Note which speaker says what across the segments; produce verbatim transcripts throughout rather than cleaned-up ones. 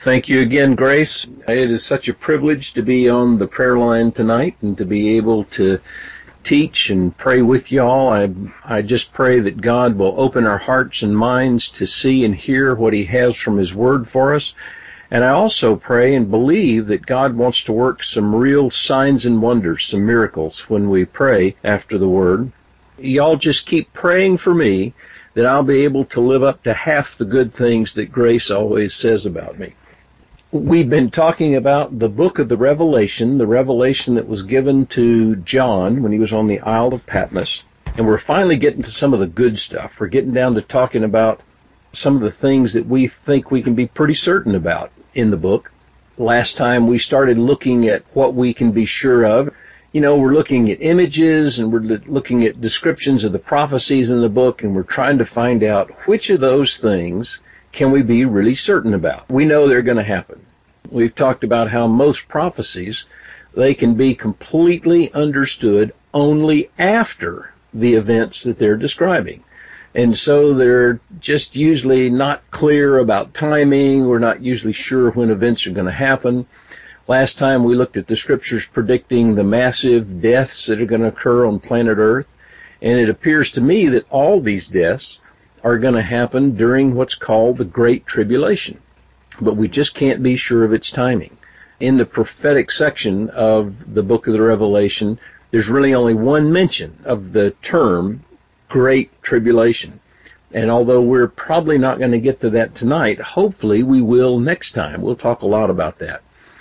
Speaker 1: Thank you again, Grace. It is such a privilege to be on the prayer line tonight and to be able to teach and pray with y'all. I, I just pray that God will open our hearts and minds to see and hear what He has from His Word for us. And I also pray and believe that God wants to work some real signs and wonders, some miracles when we pray after the Word. Y'all just keep praying for me that I'll be able to live up to half the good things that Grace always says about me. We've been talking about the book of the Revelation, the revelation that was given to John when he was on the Isle of Patmos. And we're finally getting to some of the good stuff. We're getting down to talking about some of the things that we think we can be pretty certain about in the book. Last time we started looking at what we can be sure of. You know, we're looking at images and we're looking at descriptions of the prophecies in the book, and we're trying to find out which of those things can we be really certain about. We know they're going to happen. We've talked about how most prophecies, they can be completely understood only after the events that they're describing. And so they're just usually not clear about timing. We're not usually sure when events are going to happen. Last time we looked at the scriptures predicting the massive deaths that are going to occur on planet Earth. And it appears to me that all these deaths are going to happen during what's called the Great Tribulation. But we just can't be sure of its timing. In the prophetic section of the book of the Revelation, there's really only one mention of the term Great Tribulation. And although we're probably not going to get to that tonight, hopefully we will next time. We'll talk a lot about that.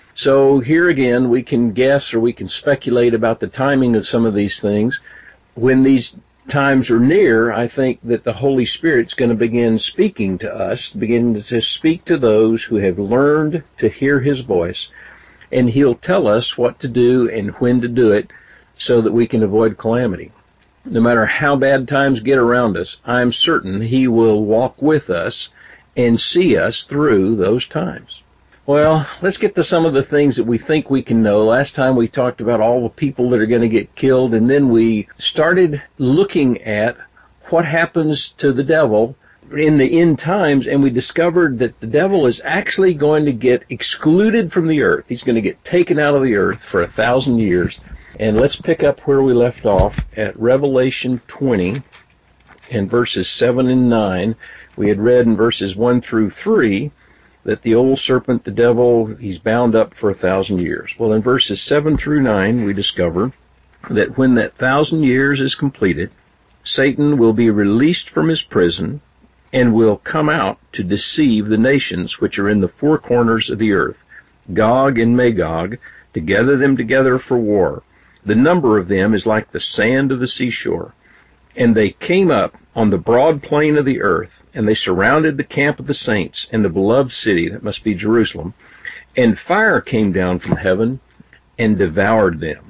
Speaker 1: So here again, we can guess or we can speculate about the timing of some of these things. When these times are near, I think that the Holy Spirit's going to begin speaking to us, begin to speak to those who have learned to hear His voice, and He'll tell us what to do and when to do it so that we can avoid calamity. No matter how bad times get around us, I'm certain He will walk with us and see us through those times. Well, let's get to some of the things that we think we can know. Last time we talked about all the people that are going to get killed, and then we started looking at what happens to the devil in the end times, and we discovered that the devil is actually going to get excluded from the earth. He's going to get taken out of the earth for a thousand years. And let's pick up where we left off at Revelation twenty and verses seven and nine. We had read in verses one through three that the old serpent, the devil, he's bound up for a thousand years. Well, in verses seven through nine, we discover that when that thousand years is completed, Satan will be released from his prison and will come out to deceive the nations which are in the four corners of the earth, Gog and Magog, to gather them together for war. The number of them is like the sand of the seashore. And they came up on the broad plain of the earth, and they surrounded the camp of the saints and the beloved city, that must be Jerusalem, and fire came down from heaven and devoured them.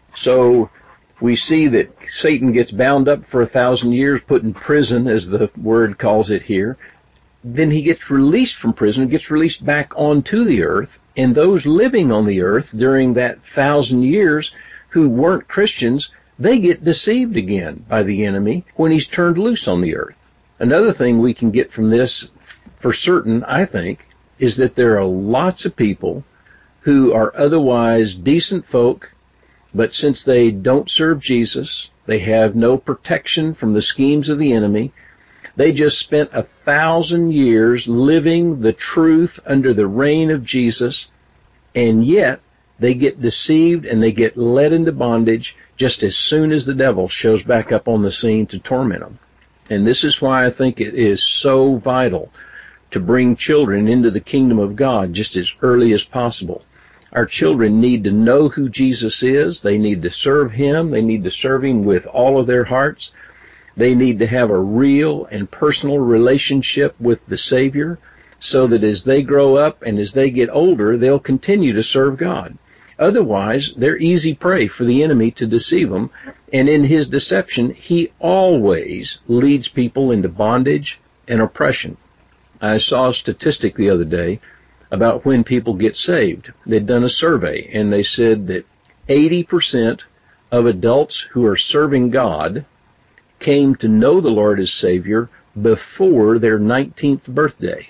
Speaker 1: So we see that Satan gets bound up for a thousand years, put in prison, as the word calls it here. Then he gets released from prison, gets released back onto the earth, and those living on the earth during that thousand years who weren't Christians, they get deceived again by the enemy when he's turned loose on the earth. Another thing we can get from this for certain, I think, is that there are lots of people who are otherwise decent folk, but since they don't serve Jesus, they have no protection from the schemes of the enemy. They just spent a thousand years living the truth under the reign of Jesus, and yet they get deceived and they get led into bondage just as soon as the devil shows back up on the scene to torment them. And this is why I think it is so vital to bring children into the kingdom of God just as early as possible. Our children need to know who Jesus is. They need to serve Him. They need to serve Him with all of their hearts. They need to have a real and personal relationship with the Savior so that as they grow up and as they get older, they'll continue to serve God. Otherwise, they're easy prey for the enemy to deceive them, and in his deception, he always leads people into bondage and oppression. I saw a statistic the other day about when people get saved. They'd done a survey, and they said that eighty percent of adults who are serving God came to know the Lord as Savior before their nineteenth birthday.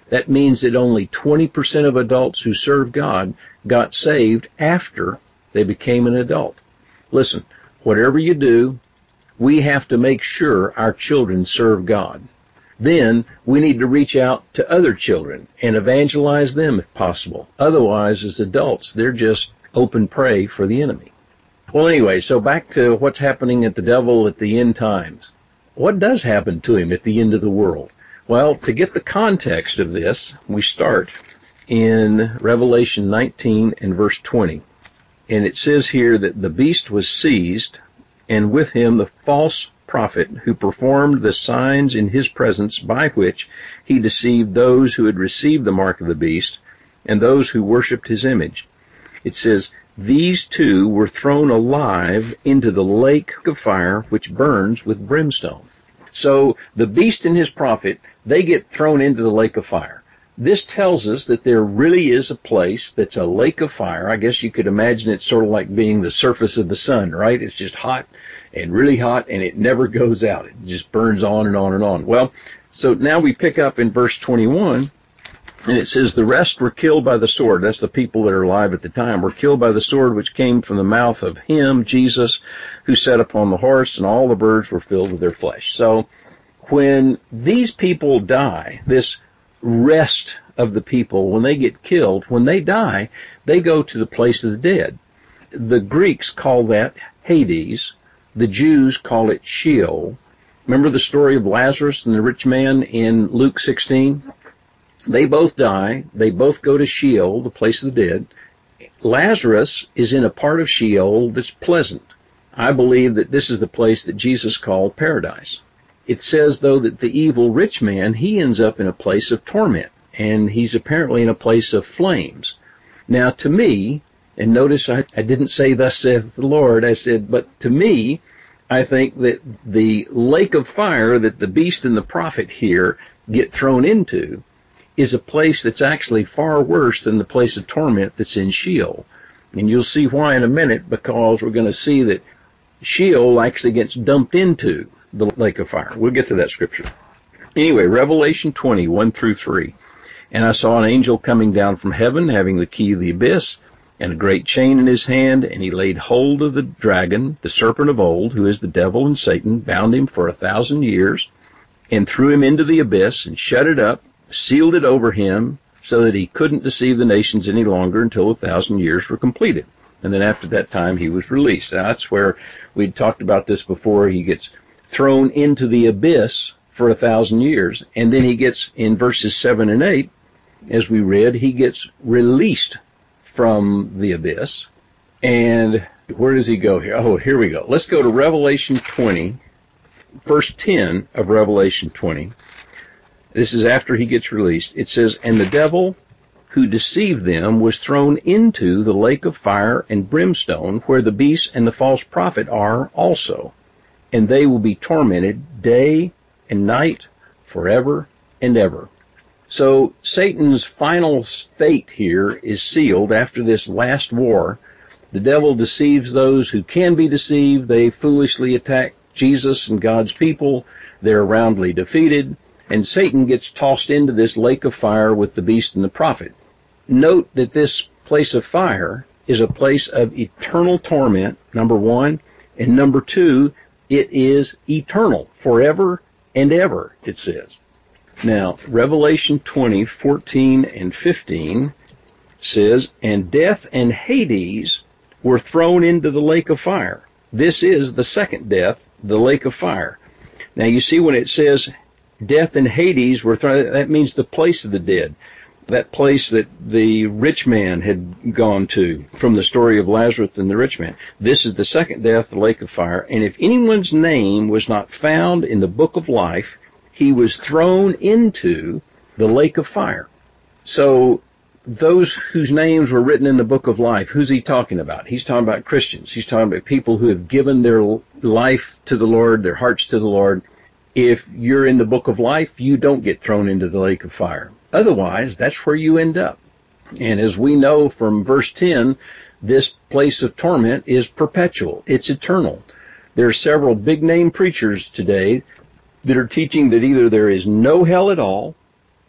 Speaker 1: That means that only twenty percent of adults who serve God got saved after they became an adult. Listen, whatever you do, we have to make sure our children serve God. Then we need to reach out to other children and evangelize them if possible. Otherwise, as adults, they're just open prey for the enemy. Well, anyway, so back to what's happening at the devil at the end times. What does happen to him at the end of the world? Well, to get the context of this, we start in Revelation nineteen and verse twenty. And it says here that the beast was seized, and with him the false prophet who performed the signs in his presence by which he deceived those who had received the mark of the beast and those who worshipped his image. It says, these two were thrown alive into the lake of fire which burns with brimstone. So the beast and his prophet, they get thrown into the lake of fire. This tells us that there really is a place that's a lake of fire. I guess you could imagine it's sort of like being the surface of the sun, right? It's just hot and really hot, and it never goes out. It just burns on and on and on. Well, so now we pick up in verse twenty-one, and it says, the rest were killed by the sword. That's the people that are alive at the time. Were killed by the sword which came from the mouth of him, Jesus, who sat upon the horse, and all the birds were filled with their flesh. So when these people die, this rest of the people, when they get killed, when they die, they go to the place of the dead. The Greeks call that Hades. The Jews call it Sheol. Remember the story of Lazarus and the rich man in Luke sixteen? They both die. They both go to Sheol, the place of the dead. Lazarus is in a part of Sheol that's pleasant. I believe that this is the place that Jesus called paradise. It says, though, that the evil rich man, he ends up in a place of torment, and he's apparently in a place of flames. Now, to me, and notice I, I didn't say, thus saith the Lord, I said, but to me, I think that the lake of fire that the beast and the prophet here get thrown into is a place that's actually far worse than the place of torment that's in Sheol. And you'll see why in a minute, because we're going to see that Sheol actually gets dumped into the lake of fire. We'll get to that scripture. Anyway, Revelation twenty, one through three. And I saw an angel coming down from heaven, having the key of the abyss, and a great chain in his hand, and he laid hold of the dragon, the serpent of old, who is the devil and Satan, bound him for a thousand years, and threw him into the abyss, and shut it up, sealed it over him, so that he couldn't deceive the nations any longer until a thousand years were completed. And then after that time, he was released. Now, that's where we'd talked about this before. He gets thrown into the abyss for a thousand years, and then he gets, in verses seven and eight, as we read, he gets released from the abyss. And where does he go here? Oh, here we go. Let's go to Revelation twenty, verse ten of Revelation twenty. This is after he gets released. It says, and the devil who deceived them was thrown into the lake of fire and brimstone, where the beast and the false prophet are also. And they will be tormented day and night forever and ever. So Satan's final fate here is sealed after this last war. The devil deceives those who can be deceived. They foolishly attack Jesus and God's people. They're roundly defeated. And Satan gets tossed into this lake of fire with the beast and the prophet. Note that this place of fire is a place of eternal torment, number one. And number two, it is eternal, forever and ever, it says. Now, Revelation twenty, fourteen and fifteen says, and death and Hades were thrown into the lake of fire. This is the second death, the lake of fire. Now, you see when it says death and Hades were thrown, that means the place of the dead, that place that the rich man had gone to from the story of Lazarus and the rich man. This is the second death, the lake of fire. And if anyone's name was not found in the book of life, he was thrown into the lake of fire. So those whose names were written in the book of life, who's he talking about? He's talking about Christians. He's talking about people who have given their life to the Lord, their hearts to the Lord. If you're in the book of life, you don't get thrown into the lake of fire. Otherwise, that's where you end up. And as we know from verse ten, this place of torment is perpetual. It's eternal. There are several big-name preachers today that are teaching that either there is no hell at all,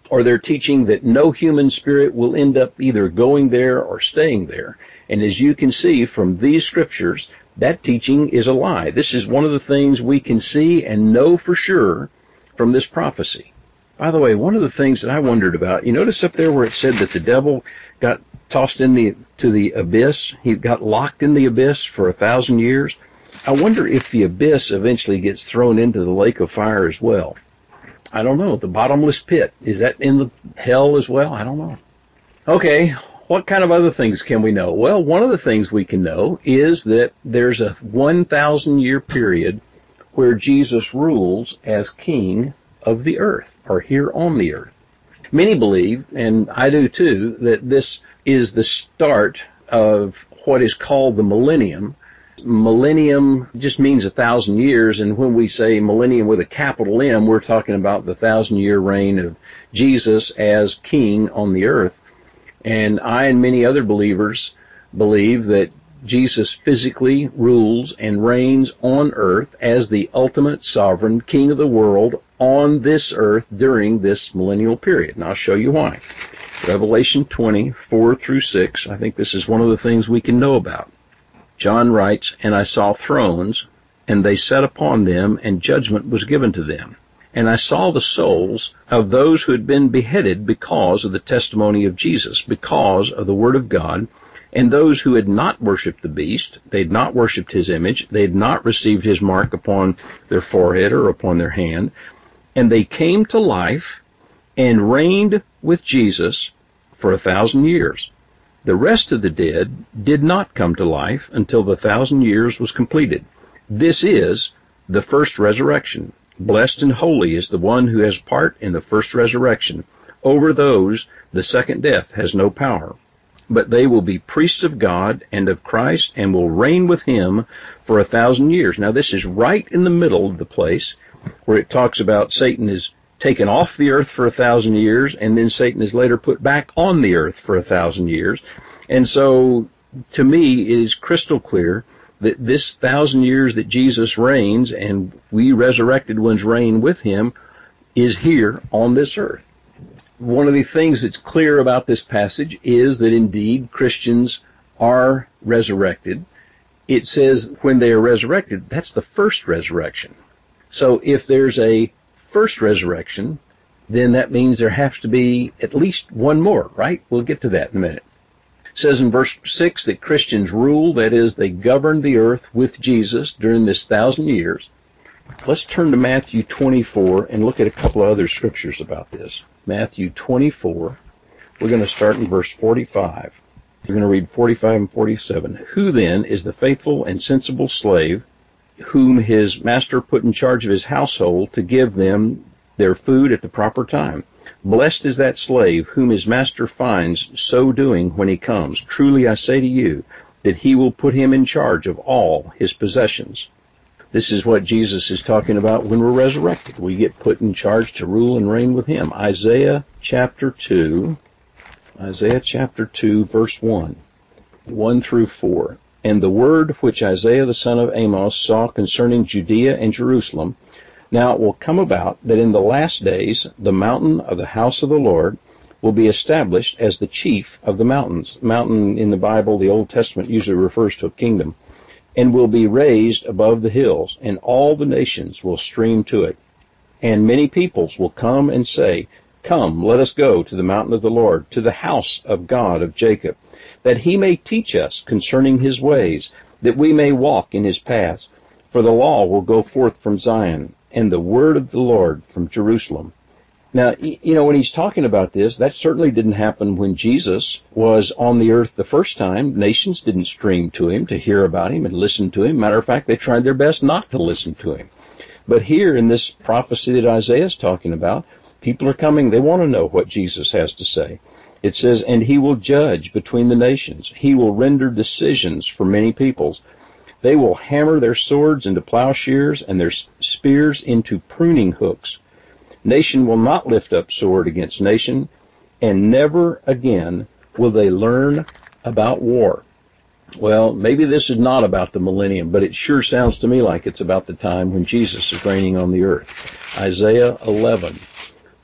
Speaker 1: or they're teaching that no human spirit will end up either going there or staying there. And as you can see from these scriptures, that teaching is a lie. This is one of the things we can see and know for sure from this prophecy. By the way, one of the things that I wondered about, you notice up there where it said that the devil got tossed in the to the abyss, he got locked in the abyss for a thousand years. I wonder if the abyss eventually gets thrown into the lake of fire as well. I don't know. The bottomless pit, is that in the hell as well? I don't know. Okay, what kind of other things can we know? Well, one of the things we can know is that there's a one thousand year period where Jesus rules as king of the earth, or here on the earth. Many believe, and I do too, that this is the start of what is called the millennium. Millennium just means a thousand years, and when we say millennium with a capital M, we're talking about the thousand year reign of Jesus as king on the earth. And I and many other believers believe that Jesus physically rules and reigns on earth as the ultimate sovereign king of the world on this earth during this millennial period. And I'll show you why. Revelation twenty, four through six, I think this is one of the things we can know about. John writes, "And I saw thrones, and they sat upon them, and judgment was given to them. And I saw the souls of those who had been beheaded because of the testimony of Jesus, because of the word of God, and those who had not worshipped the beast, they had not worshipped his image, they had not received his mark upon their forehead or upon their hand, and they came to life and reigned with Jesus for a thousand years. The rest of the dead did not come to life until the thousand years was completed. This is the first resurrection. Blessed and holy is the one who has part in the first resurrection. Over those the second death has no power. But they will be priests of God and of Christ and will reign with him for a thousand years." Now this is right in the middle of the place where it talks about Satan is taken off the earth for a thousand years, and then Satan is later put back on the earth for a thousand years. And so, to me, it is crystal clear that this thousand years that Jesus reigns, and we resurrected ones reign with him, is here on this earth. One of the things that's clear about this passage is that indeed Christians are resurrected. It says when they are resurrected, that's the first resurrection. So if there's a first resurrection, then that means there has to be at least one more, right? We'll get to that in a minute. It says in verse six that Christians rule, that is, they govern the earth with Jesus during this thousand years. Let's turn to Matthew twenty-four and look at a couple of other scriptures about this. Matthew twenty-four, we're going to start in verse forty-five. We're going to read forty-five and forty-seven. "Who then is the faithful and sensible slave whom his master put in charge of his household to give them their food at the proper time? Blessed is that slave whom his master finds so doing when he comes. Truly I say to you that he will put him in charge of all his possessions." This is what Jesus is talking about when we're resurrected. We get put in charge to rule and reign with him. Isaiah chapter two, Isaiah chapter two, verse one, one through four. "And the word which Isaiah the son of Amos saw concerning Judea and Jerusalem, now it will come about that in the last days the mountain of the house of the Lord will be established as the chief of the mountains." Mountain in the Bible, the Old Testament, usually refers to a kingdom. "And will be raised above the hills, and all the nations will stream to it. And many peoples will come and say, Come, let us go to the mountain of the Lord, to the house of God of Jacob, that he may teach us concerning his ways, that we may walk in his paths. For the law will go forth from Zion, and the word of the Lord from Jerusalem." Now, you know, when he's talking about this, that certainly didn't happen when Jesus was on the earth the first time. Nations didn't stream to him to hear about him and listen to him. Matter of fact, they tried their best not to listen to him. But here in this prophecy that Isaiah is talking about, people are coming. They want to know what Jesus has to say. It says, "And he will judge between the nations. He will render decisions for many peoples. They will hammer their swords into plowshares and their spears into pruning hooks. Nation will not lift up sword against nation, and never again will they learn about war." Well, maybe this is not about the millennium, but it sure sounds to me like it's about the time when Jesus is reigning on the earth. Isaiah eleven,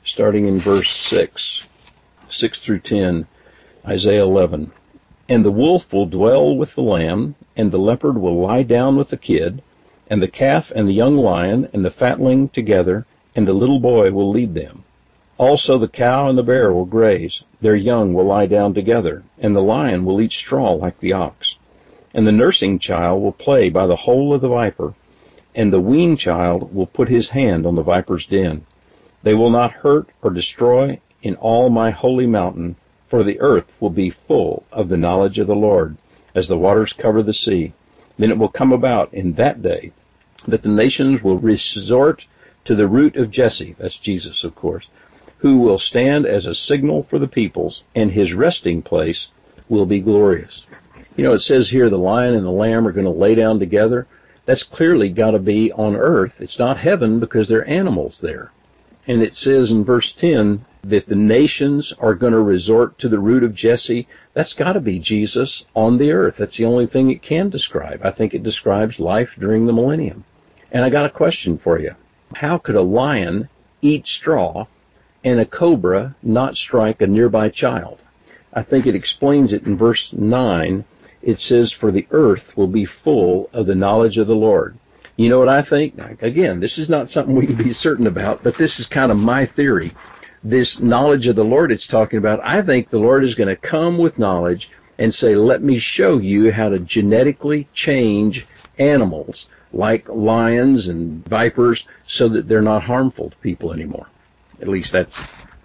Speaker 1: starting in verse six, six through ten, Isaiah eleven. And the wolf will dwell with the lamb, and the leopard will lie down with the kid, and the calf and the young lion and the fatling together, and the little boy will lead them. Also the cow and the bear will graze, their young will lie down together, and the lion will eat straw like the ox. And the nursing child will play by the hole of the viper, and the weaned child will put his hand on the viper's den. They will not hurt or destroy in all my holy mountain, for the earth will be full of the knowledge of the Lord, as the waters cover the sea. Then it will come about in that day that the nations will resort to the root of Jesse, that's Jesus, of course, who will stand as a signal for the peoples, and his resting place will be glorious. You know, it says here the lion and the lamb are going to lay down together. That's clearly got to be on earth. It's not heaven because there are animals there. And it says in verse ten that the nations are going to resort to the root of Jesse. That's got to be Jesus on the earth. That's the only thing it can describe. I think it describes life during the millennium. And I got a question for you. How could a lion eat straw and a cobra not strike a nearby child? I think it explains it in verse nine. It says, for the earth will be full of the knowledge of the Lord. You know what I think? Again, this is not something we can be certain about, but this is kind of my theory. This knowledge of the Lord it's talking about, I think the Lord is going to come with knowledge and say, let me show you how to genetically change animals like lions and vipers so that they're not harmful to people anymore. At least that's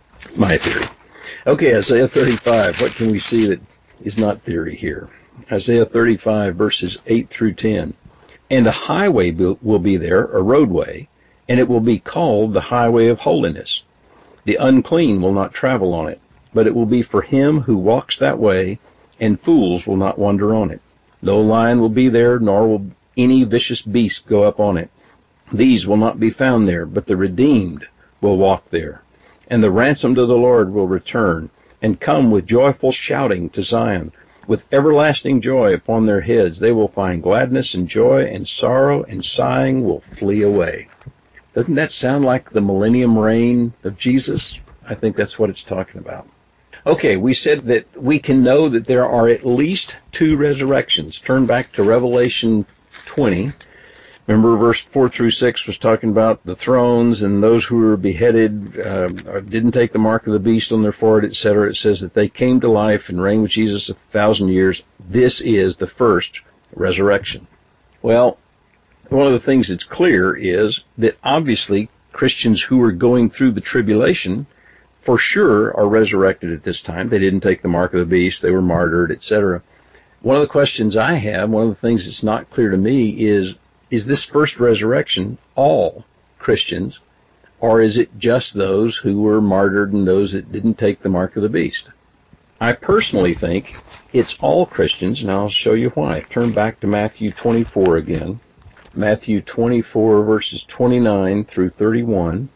Speaker 1: my theory. Okay, Isaiah thirty-five. What can we see that is not theory here? Isaiah thirty-five, verses eight through ten. And a highway will be there, a roadway, and it will be called the highway of holiness. The unclean will not travel on it, but it will be for him who walks that way, and fools will not wander on it. No lion will be there, nor will any vicious beast go up on it. These will not be found there, but the redeemed will walk there. And the ransomed of the Lord will return, and come with joyful shouting to Zion. With everlasting joy upon their heads, they will find gladness and joy, and sorrow and sighing will flee away. Doesn't that sound like the millennium reign of Jesus? I think that's what it's talking about. Okay, we said that we can know that there are at least two resurrections. Turn back to Revelation twenty. Remember, verse four through six was talking about the thrones and those who were beheaded, uh, didn't take the mark of the beast on their forehead, et cetera. It says that they came to life and reigned with Jesus a thousand years. This is the first resurrection. Well, one of the things that's clear is that obviously Christians who are going through the tribulation for sure are resurrected at this time. They didn't take the mark of the beast. They were martyred, et cetera. One of the questions I have, one of the things that's not clear to me is, is this first resurrection all Christians, or is it just those who were martyred and those that didn't take the mark of the beast? I personally think it's all Christians, and I'll show you why. Turn back to Matthew twenty-four again. Matthew twenty-four, verses twenty-nine through thirty-one.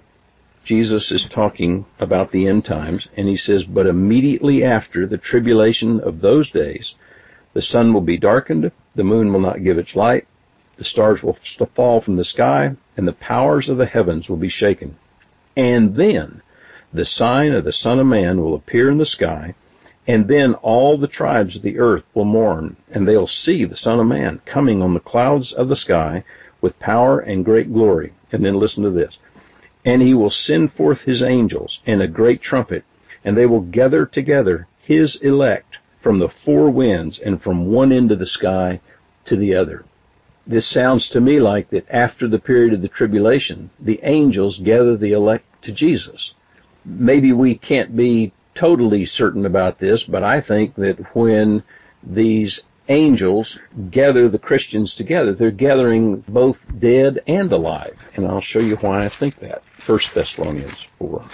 Speaker 1: Jesus is talking about the end times, and he says, but immediately after the tribulation of those days, the sun will be darkened, the moon will not give its light, the stars will fall from the sky, and the powers of the heavens will be shaken. And then the sign of the Son of Man will appear in the sky, and then all the tribes of the earth will mourn, and they'll see the Son of Man coming on the clouds of the sky with power and great glory. And then listen to this. And he will send forth his angels and a great trumpet, and they will gather together his elect from the four winds and from one end of the sky to the other. This sounds to me like that after the period of the tribulation, the angels gather the elect to Jesus. Maybe we can't be totally certain about this, but I think that when these angels gather the Christians together, they're gathering both dead and alive. And I'll show you why I think that. First Thessalonians four.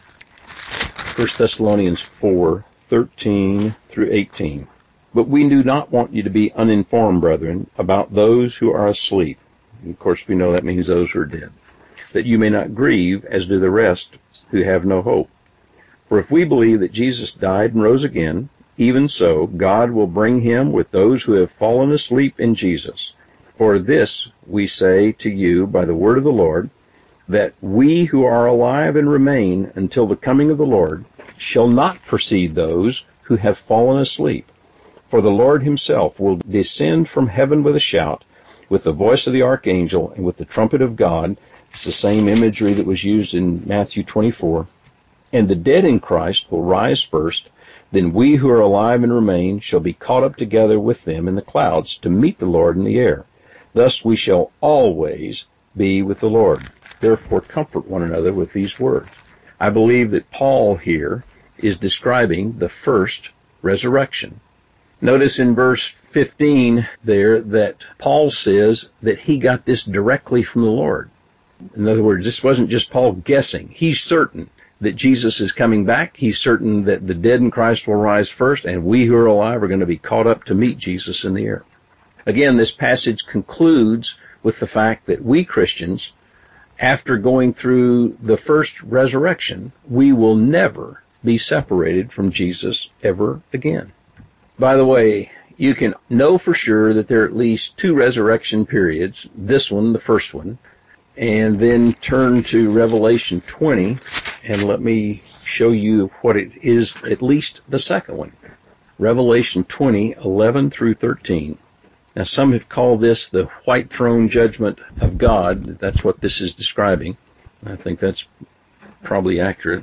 Speaker 1: First Thessalonians four, thirteen through eighteen. But we do not want you to be uninformed, brethren, about those who are asleep. And of course, we know that means those who are dead. That you may not grieve, as do the rest who have no hope. For if we believe that Jesus died and rose again, even so, God will bring him with those who have fallen asleep in Jesus. For this we say to you by the word of the Lord, that we who are alive and remain until the coming of the Lord shall not precede those who have fallen asleep. For the Lord himself will descend from heaven with a shout, with the voice of the archangel, and with the trumpet of God. It's the same imagery that was used in Matthew twenty-four. And the dead in Christ will rise first. Then we who are alive and remain shall be caught up together with them in the clouds to meet the Lord in the air. Thus we shall always be with the Lord. Therefore comfort one another with these words. I believe that Paul here is describing the first resurrection. Notice in verse fifteen there that Paul says that he got this directly from the Lord. In other words, this wasn't just Paul guessing. He's certain that Jesus is coming back. He's certain that the dead in Christ will rise first, and we who are alive are going to be caught up to meet Jesus in the air. Again, this passage concludes with the fact that we Christians, after going through the first resurrection, we will never be separated from Jesus ever again. By the way, you can know for sure that there are at least two resurrection periods, this one, the first one, and then turn to Revelation twenty, and let me show you what it is, at least the second one. Revelation twenty, eleven through thirteen. Now, some have called this the white throne judgment of God. That's what this is describing. I think that's probably accurate.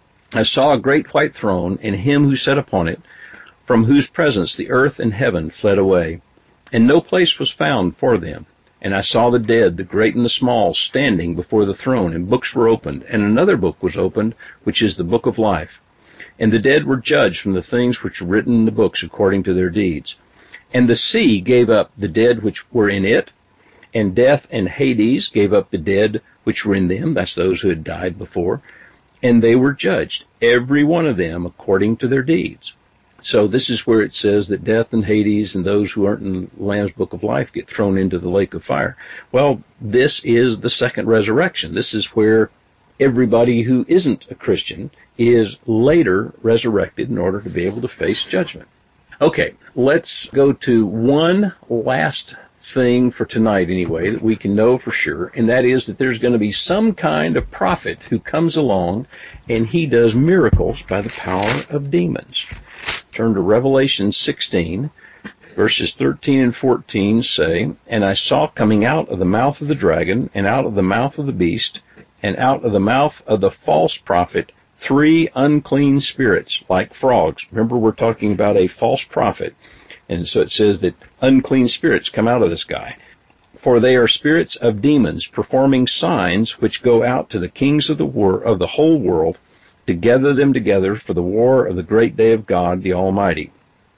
Speaker 1: I saw a great white throne, and him who sat upon it, from whose presence the earth and heaven fled away, and no place was found for them. And I saw the dead, the great and the small, standing before the throne, and books were opened, and another book was opened, which is the book of life. And the dead were judged from the things which were written in the books according to their deeds. And the sea gave up the dead which were in it, and death and Hades gave up the dead which were in them, that's those who had died before, and they were judged, every one of them according to their deeds. So this is where it says that death and Hades and those who aren't in the Lamb's Book of Life get thrown into the lake of fire. Well, this is the second resurrection. This is where everybody who isn't a Christian is later resurrected in order to be able to face judgment. Okay, let's go to one last thing for tonight anyway that we can know for sure, and that is that there's going to be some kind of prophet who comes along and he does miracles by the power of demons. Turn to Revelation sixteen, verses thirteen and fourteen say, And I saw coming out of the mouth of the dragon, and out of the mouth of the beast, and out of the mouth of the false prophet, three unclean spirits like frogs. Remember, we're talking about a false prophet. And so it says that unclean spirits come out of this guy. For they are spirits of demons, performing signs which go out to the kings of the war of the whole world, to gather them together for the war of the great day of God, the Almighty.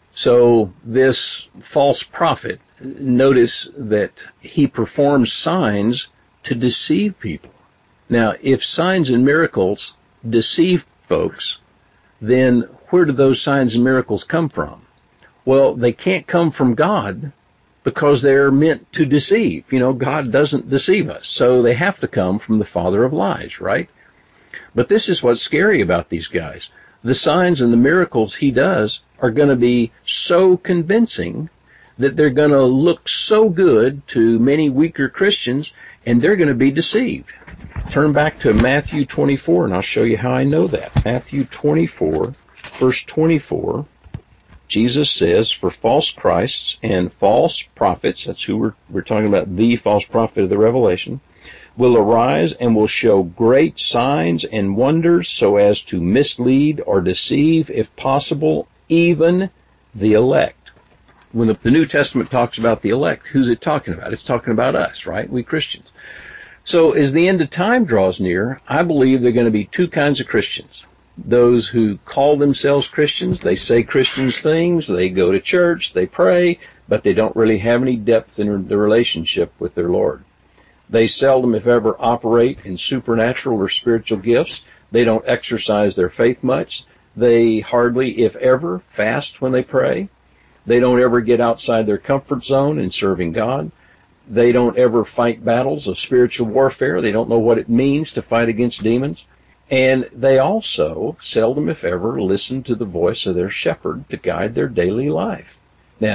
Speaker 1: So this false prophet, notice that he performs signs to deceive people. Now, if signs and miracles deceive folks, then where do those signs and miracles come from? Well, they can't come from God because they're meant to deceive. You know, God doesn't deceive us, so they have to come from the father of lies, right? But this is what's scary about these guys. The signs and the miracles he does are going to be so convincing that they're going to look so good to many weaker Christians, and they're going to be deceived. Turn back to Matthew twenty-four, and I'll show you how I know that. Matthew twenty-four, verse twenty-four, Jesus says, For false Christs and false prophets, that's who we're, we're talking about, the false prophet of the Revelation, will arise and will show great signs and wonders so as to mislead or deceive, if possible, even the elect. When the, the New Testament talks about the elect, who's it talking about? It's talking about us, right? We Christians. So as the end of time draws near, I believe there are going to be two kinds of Christians. Those who call themselves Christians, they say Christians things, they go to church, they pray, but they don't really have any depth in the relationship with their Lord. They seldom, if ever, operate in supernatural or spiritual gifts. They don't exercise their faith much. They hardly, if ever, fast when they pray. They don't ever get outside their comfort zone in serving God. They don't ever fight battles of spiritual warfare. They don't know what it means to fight against demons. And they also, seldom if ever, listen to the voice of their shepherd to guide their daily life. Now,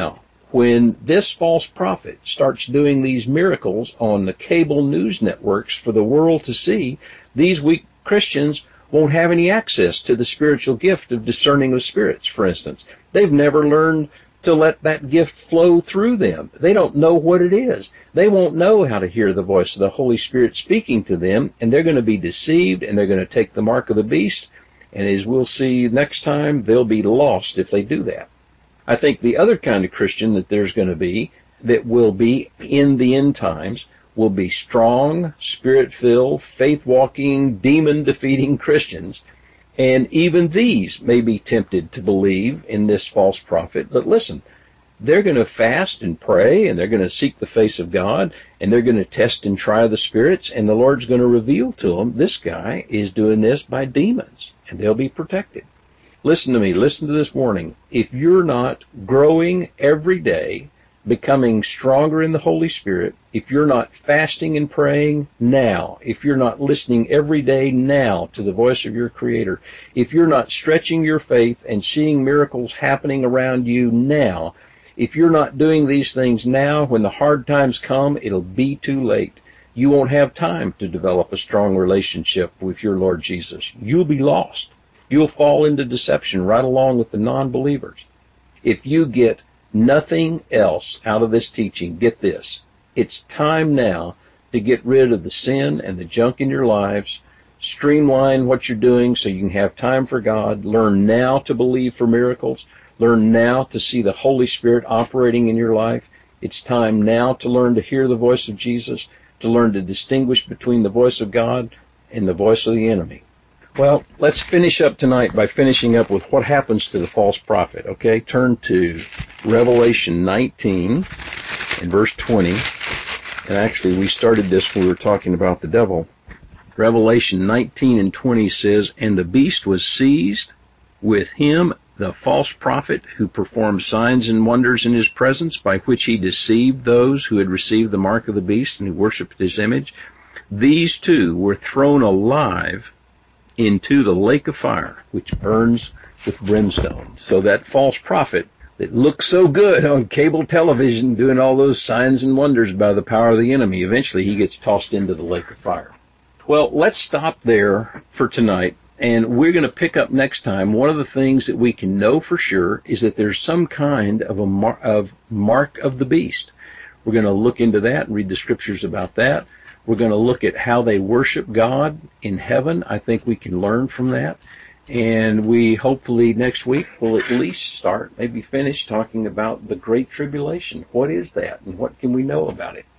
Speaker 1: when this false prophet starts doing these miracles on the cable news networks for the world to see, these weak Christians won't have any access to the spiritual gift of discerning of spirits, for instance. They've never learned to let that gift flow through them. They don't know what it is. They won't know how to hear the voice of the Holy Spirit speaking to them, and they're going to be deceived, and they're going to take the mark of the beast, and as we'll see next time, they'll be lost if they do that. I think the other kind of Christian that there's going to be, that will be in the end times, will be strong, spirit-filled, faith-walking, demon-defeating Christians. And even these may be tempted to believe in this false prophet. But listen, they're going to fast and pray, and they're going to seek the face of God, and they're going to test and try the spirits, and the Lord's going to reveal to them, this guy is doing this by demons, and they'll be protected. Listen to me. Listen to this warning. If you're not growing every day, becoming stronger in the Holy Spirit, if you're not fasting and praying now, if you're not listening every day now to the voice of your Creator, if you're not stretching your faith and seeing miracles happening around you now, if you're not doing these things now, when the hard times come, it'll be too late. You won't have time to develop a strong relationship with your Lord Jesus. You'll be lost. You'll fall into deception right along with the non-believers. If you get nothing else out of this teaching, get this. It's time now to get rid of the sin and the junk in your lives. Streamline what you're doing so you can have time for God. Learn now to believe for miracles. Learn now to see the Holy Spirit operating in your life. It's time now to learn to hear the voice of Jesus, to learn to distinguish between the voice of God and the voice of the enemy. Well, let's finish up tonight by finishing up with what happens to the false prophet, okay? Turn to Revelation nineteen and verse twenty. And actually, we started this when we were talking about the devil. Revelation nineteen and twenty says, "And the beast was seized, with him the false prophet, who performed signs and wonders in his presence, by which he deceived those who had received the mark of the beast and who worshipped his image. These two were thrown alive into the lake of fire, which burns with brimstone." So that false prophet that looks so good on cable television doing all those signs and wonders by the power of the enemy, eventually he gets tossed into the lake of fire. Well, let's stop there for tonight, and we're going to pick up next time. One of the things that we can know for sure is that there's some kind of a mar- of mark of the beast. We're going to look into that and read the scriptures about that. We're going to look at how they worship God in heaven. I think we can learn from that. And we hopefully next week will at least start, maybe finish talking about the Great Tribulation. What is that and what can we know about it?